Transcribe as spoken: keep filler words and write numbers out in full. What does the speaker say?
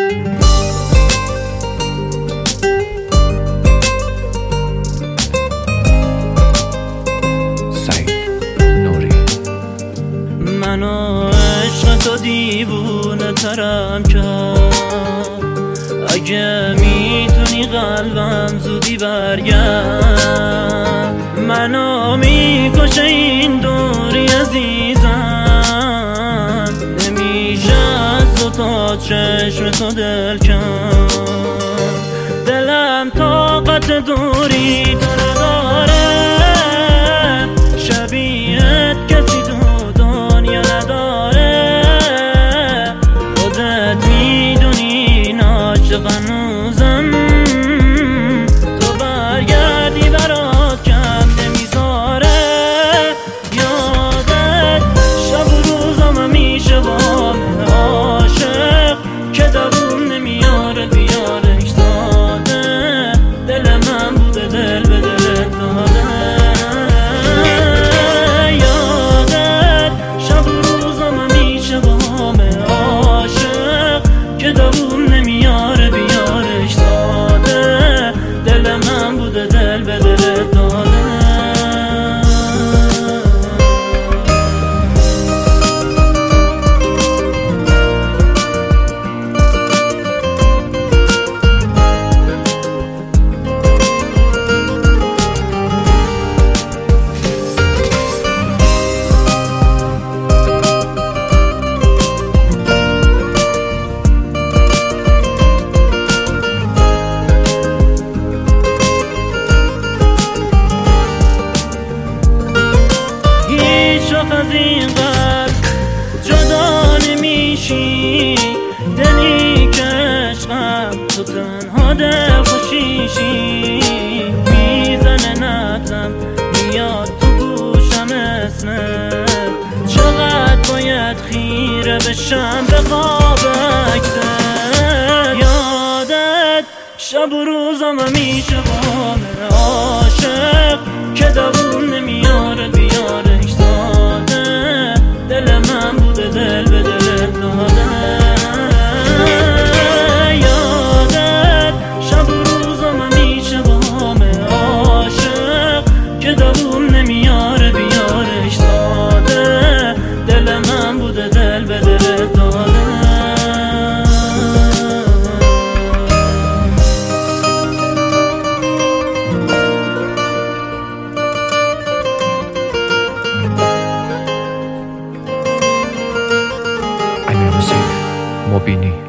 منو عشق تو دیوونه ترم کرد، اگه میتونی قلبم زودی برگرد. منو میکشه این دوری عزیزم، نمیشه از تو تا چشم تو دل کن. دلم طاقت دوری تو نداره، شبیهت کسی تو دنیا نداره. خودت میدونی عاشق هنوزم، تو برگردی برات کم نمیذاره. یادت شب و روزم میشه با من عاشق، که دووم نمیاره بیارش داده. دل من بوده دل به دلت داده. یادت شب و روزم میشه با من عاشق، که دووم نمیاره بیارش داده. دل من بوده دل به دلت داده. از این قلب جدا نمیشی، دلی که عشقم تو تنها دل خوشیشی. میزنه نبزم میاد تو گوشم اسمت، چقدر باید خیره بشم به خواب عکست. یادت شب و روزم میشه با من عاشق، که دووم نمیاره بیارش داده. دل من بوده دل به دلت داده. یادت شب و روزم میشه با من عاشق، که دووم نمیاره بیارش داده. دل من بوده دل به دلت داده. مبینی